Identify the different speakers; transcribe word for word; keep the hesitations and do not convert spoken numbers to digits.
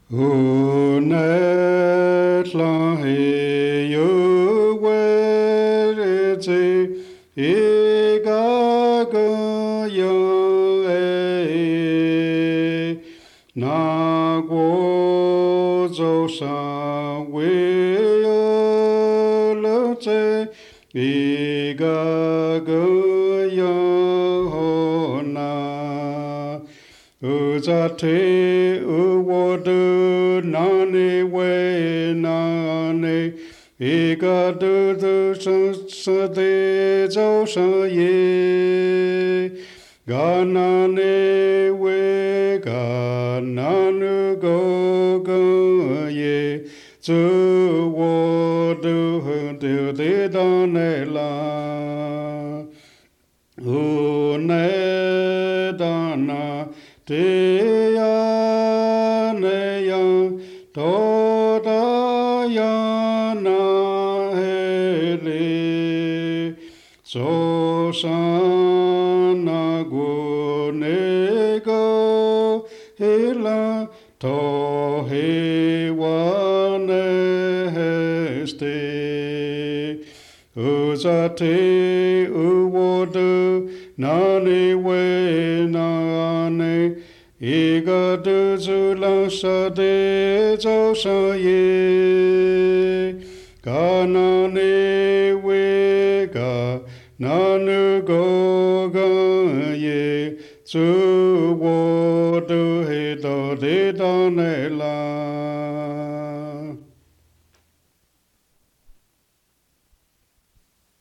Speaker 1: Who net la he you where it e ga ga yo e na guo zhou sha wei yo le zhe e ga ga yo na u za te u wo de na ne wei na ne e ga de de shen se de zhou shen ye ga na ne wei ga na nu go ge ye zhe wo de he de de da ne la hu ne da na te ya ne ya do da ya na he le so san na gu ne go he la to he wa ne he ste u za te u wo de na ne we na ne e ga de zu la sha de zhou sha ye ga na ne we ga na nu go ga ye zu wo de he do de da ne la